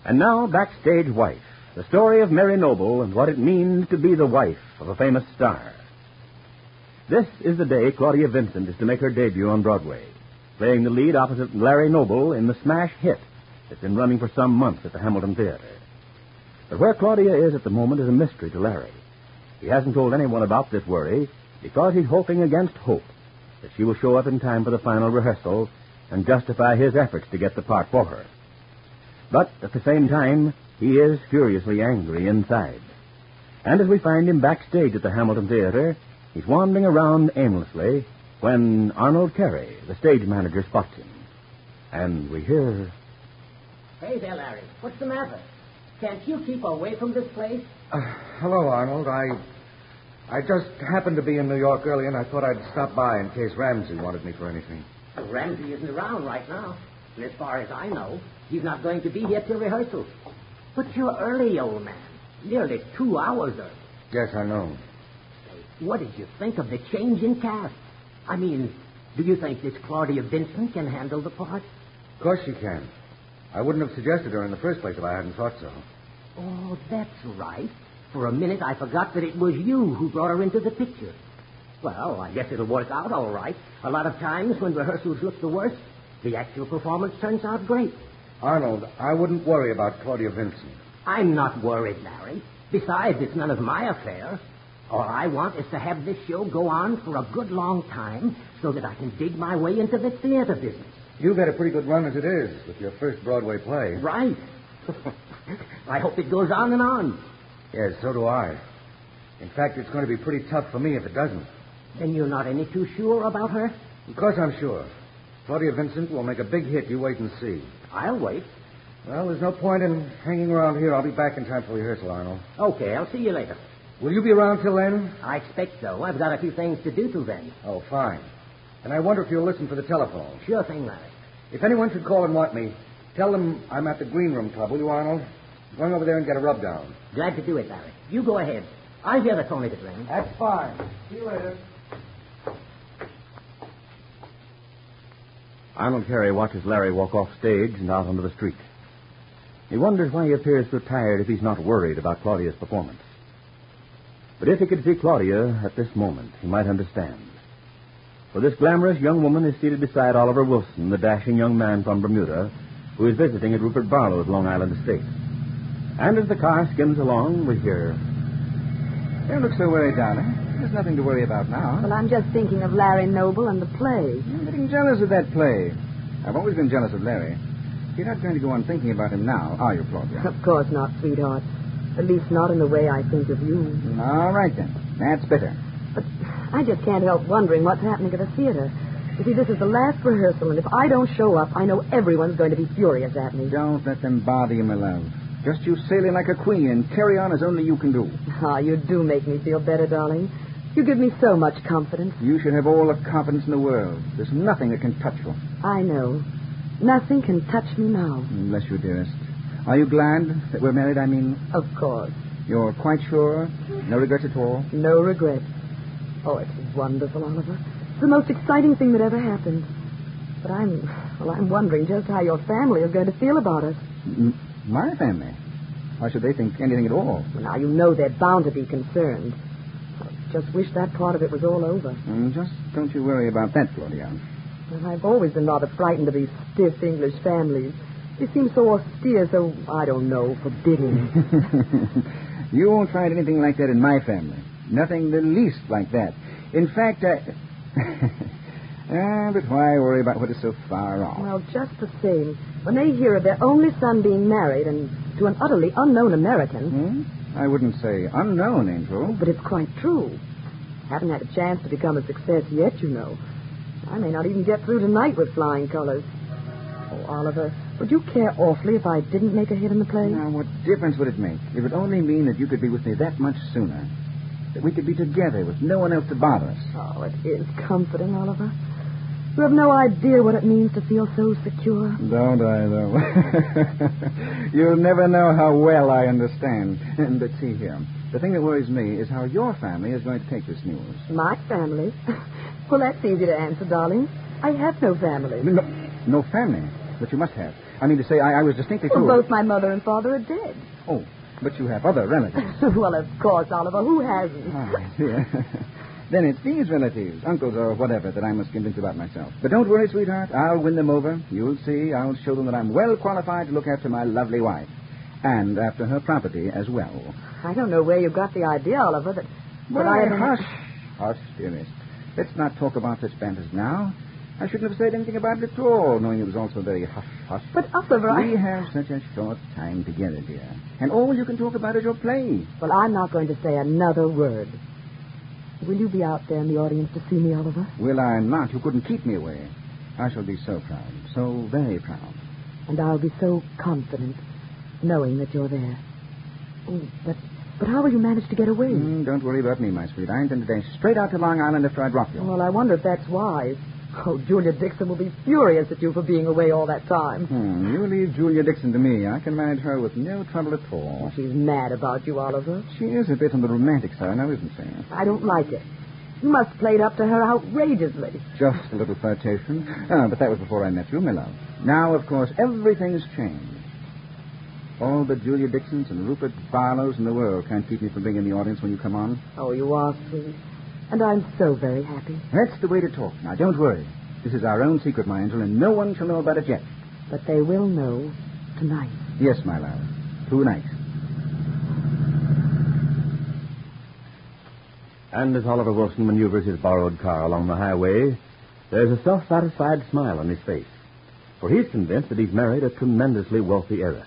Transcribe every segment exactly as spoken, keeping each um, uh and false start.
And now, Backstage Wife, the story of Mary Noble and what it means to be the wife of a famous star. This is the day Claudia Vincent is to make her debut on Broadway, playing the lead opposite Larry Noble in the smash hit that's been running for some months at the Hamilton Theater. But where Claudia is at the moment is a mystery to Larry. He hasn't told anyone about this worry because he's hoping against hope that she will show up in time for the final rehearsal and justify his efforts to get the part for her. But at the same time, he is furiously angry inside. And as we find him backstage at the Hamilton Theater, he's wandering around aimlessly when Arnold Carey, the stage manager, spots him. And we hear... Hey there, Larry. What's the matter? Can't you keep away from this place? Uh, hello, Arnold. I I just happened to be in New York early, and I thought I'd stop by in case Ramsey wanted me for anything. Well, Ramsey isn't around right now. And as far as I know, he's not going to be here till rehearsal. But you're early, old man. Nearly two hours early. Yes, I know. What did you think of the change in cast? I mean, do you think this Claudia Vincent can handle the part? Of course she can. I wouldn't have suggested her in the first place if I hadn't thought so. Oh, that's right. For a minute, I forgot that it was you who brought her into the picture. Well, I guess it'll work out all right. A lot of times, when rehearsals look the worst, the actual performance turns out great. Arnold, I wouldn't worry about Claudia Vincent. I'm not worried, Larry. Besides, it's none of my affair. All I want is to have this show go on for a good long time so that I can dig my way into the theater business. You've had a pretty good run as it is with your first Broadway play. Right. I hope it goes on and on. Yes, so do I. In fact, it's going to be pretty tough for me if it doesn't. Then you're not any too sure about her? Of course I'm sure. Claudia Vincent will make a big hit. You wait and see. I'll wait. Well, there's no point in hanging around here. I'll be back in time for rehearsal, Arnold. Okay, I'll see you later. Will you be around till then? I expect so. I've got a few things to do till then. Oh, fine. And I wonder if you'll listen for the telephone. Sure thing, Larry. If anyone should call and want me, tell them I'm at the Green Room Club, will you, Arnold? I'm going over there and get a rub down. Glad to do it, Larry. You go ahead. I'll hear the phone if it rings. That's fine. See you later. Arnold Carey watches Larry walk off stage and out onto the street. He wonders why he appears so tired if he's not worried about Claudia's performance. But if he could see Claudia at this moment, he might understand. For this glamorous young woman is seated beside Oliver Wilson, the dashing young man from Bermuda, who is visiting at Rupert Barlow's Long Island estate. And as the car skims along, we hear... Don't look so worried, darling. There's nothing to worry about now. Well, I'm just thinking of Larry Noble and the play. I'm getting jealous of that play. I've always been jealous of Larry. You're not going to go on thinking about him now, are you, Claudia? Of course not, sweetheart. At least not in the way I think of you. All right, then. That's better. But I just can't help wondering what's happening at the theater. You see, this is the last rehearsal, and if I don't show up, I know everyone's going to be furious at me. Don't let them bother you, my love. Just you sail in like a queen and carry on as only you can do. Ah, you do make me feel better, darling. You give me so much confidence. You should have all the confidence in the world. There's nothing that can touch you. I know. Nothing can touch me now. Bless you, dearest. Are you glad that we're married, I mean? Of course. You're quite sure? No regrets at all? No regrets. Oh, it's wonderful, Oliver. It's the most exciting thing that ever happened. But I'm, well, I'm wondering just how your family is going to feel about us. M- my family? Why should they think anything at all? Well, now, you know they're bound to be concerned. I just wish that part of it was all over. Mm, just don't you worry about that, Claudia. Well, I've always been rather frightened of these stiff English families. They seem so austere, so, I don't know, forbidding. You won't find anything like that in my family. Nothing the least like that. In fact, I... ah, but why worry about what is so far off? Well, just the same, when they hear of their only son being married and to an utterly unknown American... Hmm? I wouldn't say unknown, Angel. But it's quite true. Haven't had a chance to become a success yet, you know. I may not even get through tonight with flying colors. Oh, Oliver, would you care awfully if I didn't make a hit in the play? Now, what difference would it make? It would only mean that you could be with me that much sooner. That we could be together with no one else to bother us. Oh, it is comforting, Oliver. You have no idea what it means to feel so secure. Don't I, though? You'll never know how well I understand. But see here, the thing that worries me is how your family is going to take this news. My family? Well, that's easy to answer, darling. I have no family. No, no family, but you must have. I mean to say, I, I was distinctly Well, told... both my mother and father are dead. Oh, but you have other relatives. Well, of course, Oliver. Who hasn't? Ah, I see. Then it's these relatives, uncles or whatever, that I must convince about myself. But don't worry, sweetheart. I'll win them over. You'll see. I'll show them that I'm well qualified to look after my lovely wife. And after her property as well. I don't know where you got the idea, Oliver, that... Well, but I haven't... hush. Hush, dearest. Let's not talk about such matters now. I shouldn't have said anything about it at all, knowing it was also very hush-hush. But, Oliver, I... We have such a short time together, dear. And all you can talk about is your play. Well, I'm not going to say another word. Will you be out there in the audience to see me, Oliver? Will I not? You couldn't keep me away. I shall be so proud. So very proud. And I'll be so confident, knowing that you're there. Oh, but... But how will you manage to get away? Mm, don't worry about me, my sweet. I intend to dash straight out to Long Island after I drop you. Well, I wonder if that's wise. Oh, Julia Dixon will be furious at you for being away all that time. Hmm, you leave Julia Dixon to me. I can manage her with no trouble at all. Oh, she's mad about you, Oliver. She is a bit on the romantic side, now, isn't she? I don't like it. You must have played up to her outrageously. Just a little flirtation. Ah, but that was before I met you, my love. Now, of course, everything's changed. All but Julia Dixon's and Rupert Barlow's in the world can't keep me from being in the audience when you come on. Oh, you are sweet. And I'm so very happy. That's the way to talk. Now, don't worry. This is our own secret, my angel, and no one shall know about it yet. But they will know tonight. Yes, my love. Tonight. And as Oliver Wilson maneuvers his borrowed car along the highway, there's a self-satisfied smile on his face. For he's convinced that he's married a tremendously wealthy heiress.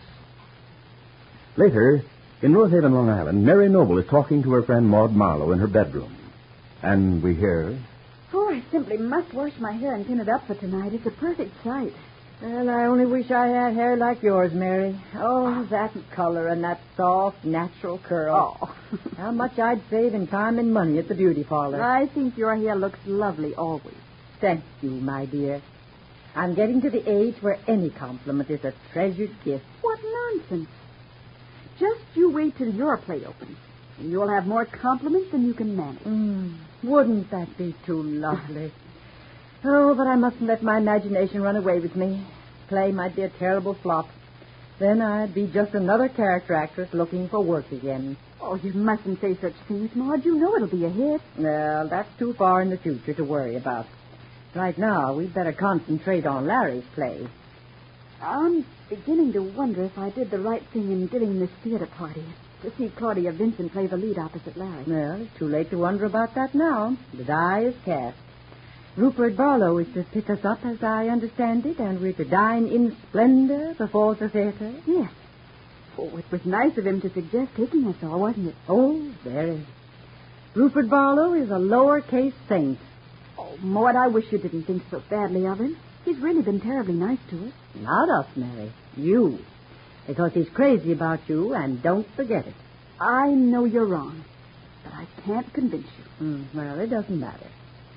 Later, in Rosehaven, Long Island, Mary Noble is talking to her friend Maud Marlowe in her bedroom. And we hear... Oh, I simply must wash my hair and pin it up for tonight. It's a perfect sight. Well, I only wish I had hair like yours, Mary. Oh, that color and that soft, natural curl. Oh. How much I'd save in time and money at the beauty parlor. I think your hair looks lovely always. Thank you, my dear. I'm getting to the age where any compliment is a treasured gift. What nonsense. Just you wait till your play opens, and you'll have more compliments than you can manage. Mm, wouldn't that be too lovely? Oh, but I mustn't let my imagination run away with me. Play might be a terrible flop. Then I'd be just another character actress looking for work again. Oh, you mustn't say such things, Maud. You know it'll be a hit. Well, that's too far in the future to worry about. Right now, we'd better concentrate on Larry's play. I'm beginning to wonder if I did the right thing in giving this theater party to see Claudia Vincent play the lead opposite Larry. Well, it's too late to wonder about that now. The die is cast. Rupert Barlow is to pick us up, as I understand it, and we're to dine in splendor before the theater. Yes. Oh, it was nice of him to suggest taking us all, wasn't it? Oh, very. Rupert Barlow is a lowercase saint. Oh, Maud, I wish you didn't think so badly of him. He's really been terribly nice to us. Not us, Mary. You. Because he's crazy about you, and don't forget it. I know you're wrong, but I can't convince you. Mm, well, it doesn't matter.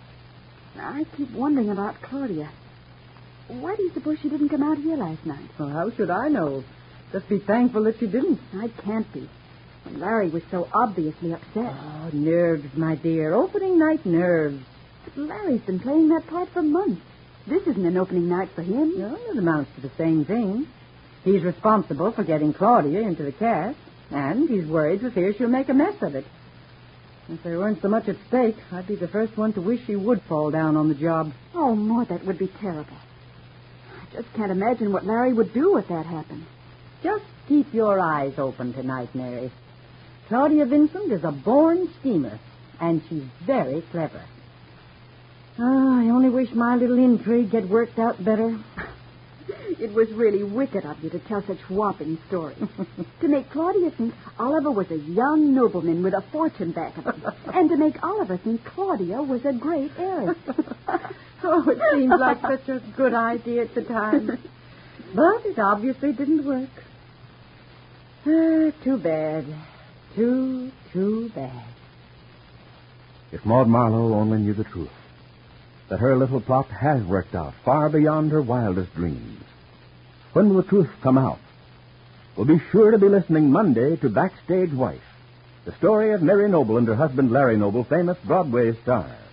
I keep wondering about Claudia. Why do you suppose she didn't come out here last night? Well, how should I know? Just be thankful that she didn't. I can't be. When Larry was so obviously upset. Oh, nerves, my dear. Opening night nerves. But Larry's been playing that part for months. This isn't an opening night for him. No, it amounts to the same thing. He's responsible for getting Claudia into the cast, and he's worried for fear she'll make a mess of it. If there weren't so much at stake, I'd be the first one to wish she would fall down on the job. Oh, Maud, that would be terrible. I just can't imagine what Larry would do if that happened. Just keep your eyes open tonight, Mary. Claudia Vincent is a born schemer, and she's very clever. Oh, I only wish my little intrigue had worked out better. It was really wicked of you to tell such whopping stories. To make Claudia think Oliver was a young nobleman with a fortune back of him. And to make Oliver think Claudia was a great heiress. Oh, it seemed like such a good idea at the time. But it obviously didn't work. Ah, too bad. Too, too bad. If Maud Marlowe only knew the truth, that her little plot has worked out far beyond her wildest dreams. When will the truth come out? We'll be sure to be listening Monday to Backstage Wife, the story of Mary Noble and her husband Larry Noble, famous Broadway stars.